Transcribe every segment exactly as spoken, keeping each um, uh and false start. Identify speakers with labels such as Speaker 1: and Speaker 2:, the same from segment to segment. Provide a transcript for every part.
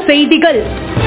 Speaker 1: செய்திகள்.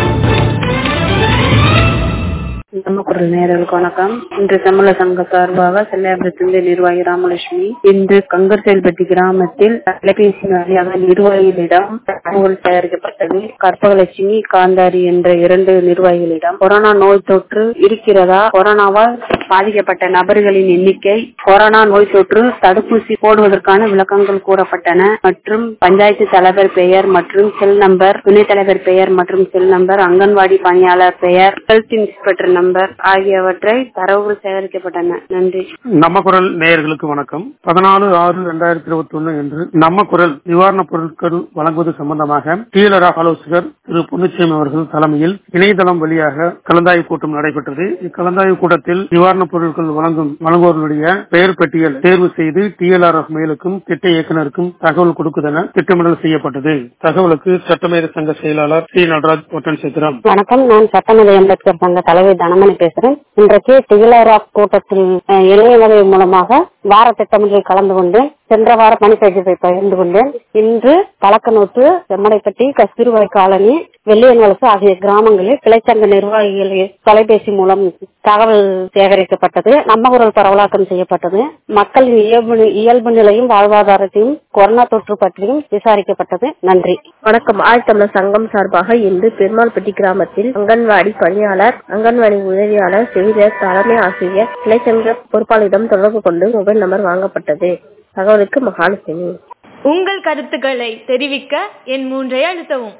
Speaker 2: நம்ம குரல் நேயர்களுக்கு வணக்கம். இன்று தமிழக சங்க சார்பாக செல்லையாபுரத்திலிருந்து நிர்வாகி ராமலட்சுமி. இன்று கங்கர்செல்பட்டி கிராமத்தில் தொலைபேசி வழியாக நிர்வாகிகளிடம் தகவல் தயாரிக்கப்பட்டது. கற்பகலட்சுமி, காந்தாரி என்ற இரண்டு நிர்வாகிகளிடம் கொரோனா நோய் தொற்று இருக்கிறதா, கொரோனாவால் பாதிக்கப்பட்ட நபர்களின் எண்ணிக்கை, கொரோனா நோய் தொற்று தடுப்பூசி போடுவதற்கான விளக்கங்கள் கூறப்பட்டன மற்றும் பஞ்சாயத்து தலைவர் பெயர் மற்றும் செல் நம்பர், துணைத் தலைவர் பெயர் மற்றும் செல் நம்பர், அங்கன்வாடி பணியாளர் பெயர், ஹெல்த் இன்ஸ்பெக்டர் நம்பர் ஆகியவற்றை தரவுகள் சேகரிக்கப்பட்டன. நன்றி.
Speaker 3: நம்ம குரல் நேயர்களுக்கு வணக்கம். பதினாலு ஆறு இரண்டாயிரத்தி இருபத்தி ஒன்னு என்று நம்ம குரல் நிவாரணப் பொருட்கள் வழங்குவது சம்பந்தமாக டீலர் ஆலோசகர் திரு பொன்னுச்சாமி அவர்கள் தலைமையில் இணையதளம் வழியாக கலந்தாய்வு கூட்டம் நடைபெற்றது. இக்கலந்தாய்வு கூட்டத்தில் நிவாரணப் பொருட்கள் வழங்கும் வழங்குவோருடைய பெயர் பட்டியல் தேர்வு செய்து டிஎல்ஆர்எஃப் மேலுக்கும் திட்ட இயக்குநருக்கும் தகவல் கொடுக்குதென திட்டமிடல் செய்யப்பட்டது. தகவலுக்கு சட்டமேத சங்க செயலாளர் ஸ்ரீ நடராஜ் ஒட்டன் சேத்திரம்.
Speaker 2: வணக்கம். நான் சட்டமேத அம்பேத்கர் சங்க தலைவர் தனமணி பேசுறேன். இன்றைக்கு டிஎல்ஆர்எஃப் கூட்டத்தில் இணையவகை மூலமாக வார திட்டமிடலில் கலந்து கொண்டேன். சென்ற வார பணி பயிற்சியை பகிர்ந்து கொண்டேன். இன்று பழக்கநோட்டு, செம்மடைப்பட்டி, கஸ்தூர்பாய் காலனி, வெள்ளியன் வலசு ஆகிய கிராமங்களில் கிளைச்சங்க நிர்வாகிகள் தொலைபேசி மூலம் தகவல் சேகரிக்கப்பட்டது. நம்ம குரல் பரவலாக்கம் செய்யப்பட்டது. மக்களின் இயல்பு இயல்பு நிலையும் வாழ்வாதாரத்தையும் கொரோனா தொற்று பற்றியும் விசாரிக்கப்பட்டது. நன்றி.
Speaker 4: வணக்கம். ஆழ்த்தமிழர் சங்கம் சார்பாக இன்று பெருமாள்பட்டி கிராமத்தில் அங்கன்வாடி பணியாளர், அங்கன்வாடி உதவியாளர், செவிலியர், தலைமை ஆசிரியர், கிளைச்சங்க பொறுப்பாளரிடம் தொடர்பு கொண்டு மொபைல் நம்பர் வாங்கப்பட்டது. தகவலுக்கு மகாலட்சுமி.
Speaker 1: உங்கள் கருத்துக்களை தெரிவிக்க என் மூன்றை அழுத்தவும்.